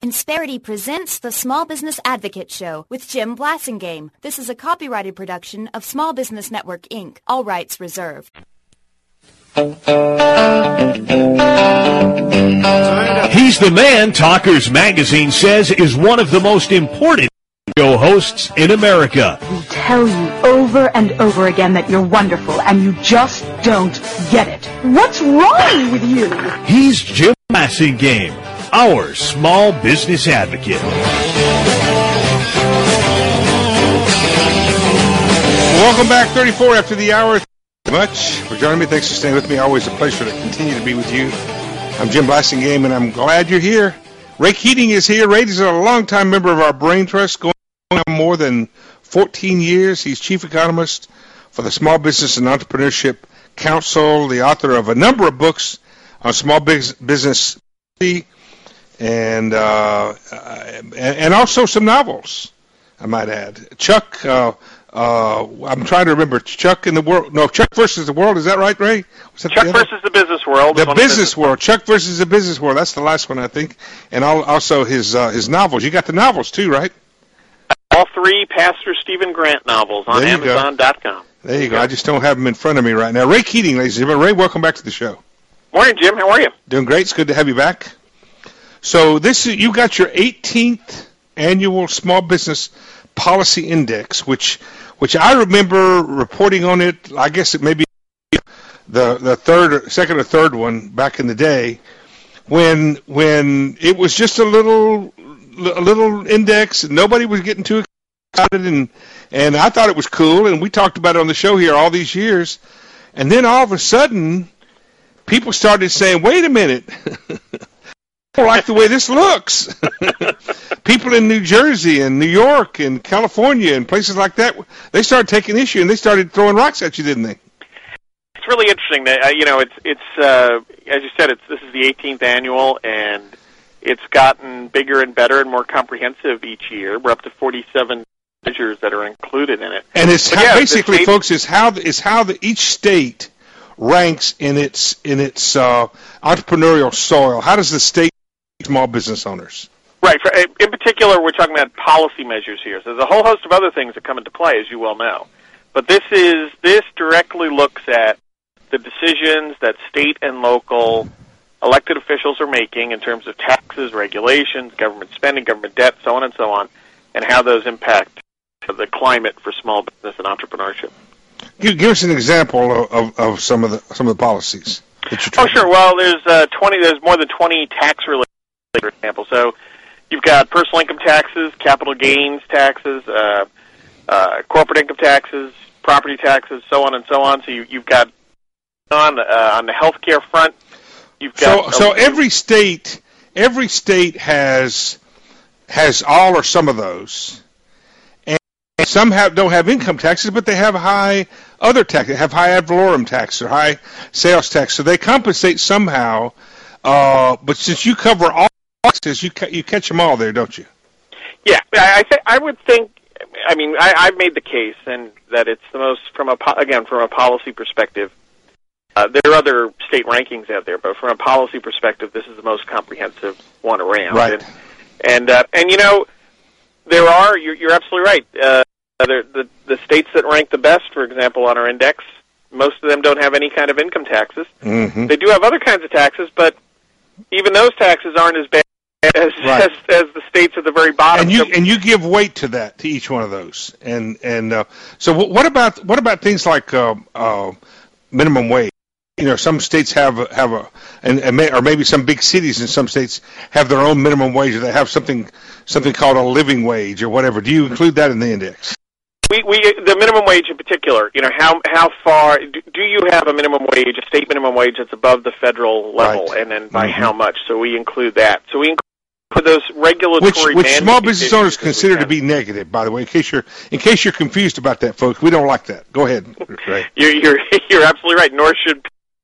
Insperity presents the Small Business Advocate Show with Jim Blasingame. This is a copyrighted production of Small Business Network, Inc. All rights reserved. He's the man Talkers Magazine says is one of the most important show hosts in America. We tell you over and over again that you're wonderful, and you just don't get it. What's wrong with you? He's Jim Blasingame, our small business advocate. Welcome back, 34 after the hour. Thank you much for joining me. Thanks for staying with me. Always a pleasure to continue to be with you. I'm Jim Blasingame, and I'm glad you're here. Ray Keating is here. Ray is a longtime member of our Brain Trust, going on more than 14 years. He's chief economist for the Small Business and Entrepreneurship Council, the author of a number of books on small business, and also some novels, I might add. Chuck, I'm trying to remember. Chuck in the World. No, Chuck versus the World. Is that right, Ray? Chuck versus the Business World. The Business World. Chuck versus the Business World. That's the last one, I think. And also his novels. You got the novels too, right? All three Pastor Stephen Grant novels on Amazon.com. There you go. I just don't have them in front of me right now. Ray Keating, ladies and gentlemen. Ray, welcome back to the show. Morning, Jim. How are you? Doing great. It's good to have you back. So you got your 18th annual Small Business Policy Index, which I remember reporting on it. I guess it may be the second or third one back in the day, when it was just a little index and nobody was getting too excited, and I thought it was cool, and we talked about it on the show here all these years, and then all of a sudden people started saying, "Wait a minute." I like the way this looks. People in New Jersey and New York and California and places like that, they started taking issue and they started throwing rocks at you, didn't they? It's really interesting. It's as you said, this is the 18th annual, and it's gotten bigger and better and more comprehensive each year. We're up to 47 measures that are included in it. And it's basically, folks, is how each state ranks in its entrepreneurial soil. How does the state small business owners? Right. In particular, we're talking about policy measures here. So there's a whole host of other things that come into play, as you well know. But this directly looks at the decisions that state and local elected officials are making in terms of taxes, regulations, government spending, government debt, so on and so on, and how those impact the climate for small business and entrepreneurship. Give us an example of some of the policies that you're trying. Oh, sure. Well, there's more than 20 tax-related, for example. So you've got personal income taxes, capital gains taxes, corporate income taxes, property taxes, so on and so on. So you've got on the healthcare front, you've got so every state has all or some of those. Some don't have income taxes, but they have high other taxes. They have high ad valorem tax or high sales tax, so they compensate somehow. But since you cover all taxes, you catch them all there, don't you? Yeah, I would think. I mean, I've made the case, and that it's the most from a policy perspective. There are other state rankings out there, but from a policy perspective, this is the most comprehensive one around. Right. And you know, there are. You're absolutely right. The states that rank the best, for example, on our index, most of them don't have any kind of income taxes. Mm-hmm. They do have other kinds of taxes, but even those taxes aren't as bad as the states at the very bottom. And you give weight to that, to each one of those. So what about things like minimum wage? You know, some states have or maybe some big cities in some states have their own minimum wage, or they have something called a living wage or whatever. Do you include that in the index? The minimum wage in particular, you know, how far do you have a minimum wage, a state minimum wage that's above the federal level, right, and then by how much? So we include that. So we include those regulatory which small business owners consider to be negative, by the way. In case you're confused about that, folks, we don't like that. Go ahead. Right. You're absolutely right. Nor should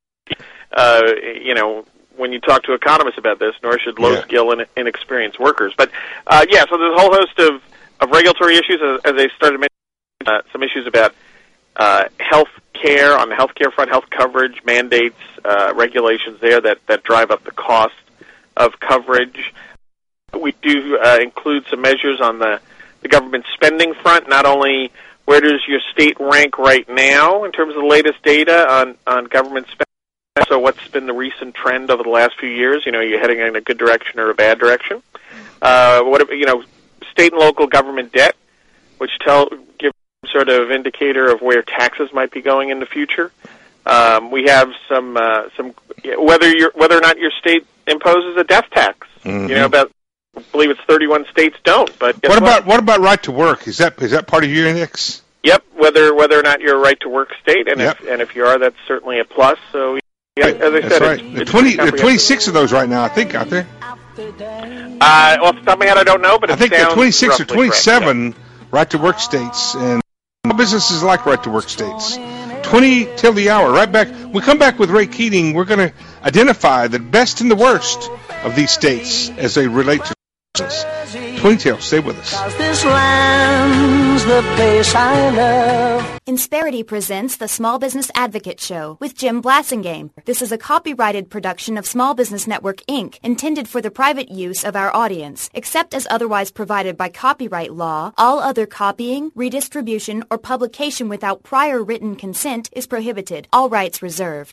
when you talk to economists about this, nor should low-skill and inexperienced workers. But so there's a whole host of regulatory issues, as I started mentioning. Some issues about health care, on the health care front, health coverage, mandates, regulations there that drive up the cost of coverage. We do include some measures on the government spending front, not only where does your state rank right now in terms of the latest data on government spending, so what's been the recent trend over the last few years? You know, you're heading in a good direction or a bad direction. State and local government debt, which give some sort of indicator of where taxes might be going in the future. We have some whether or not your state imposes a death tax. Mm-hmm. You know, I believe it's 31 states don't. But what about right to work? Is that part of your index? Yep. Whether or not you're a right to work state, and yep. if you are, that's certainly a plus. So, yeah, as I said, right. There are 26 of those right now, I think, out there. Off the top of my head, I don't know, but I think there are 26 or 27 correct, right to work states, and businesses like right to work states. 20 till the hour. Right back. We come back with Ray Keating. We're going to identify the best and the worst of these states as they relate to business. 20 till. Stay with us. This land's the place I love. Insperity presents the Small Business Advocate Show with Jim Blasingame. This is a copyrighted production of Small Business Network, Inc., intended for the private use of our audience. Except as otherwise provided by copyright law, all other copying, redistribution, or publication without prior written consent is prohibited. All rights reserved.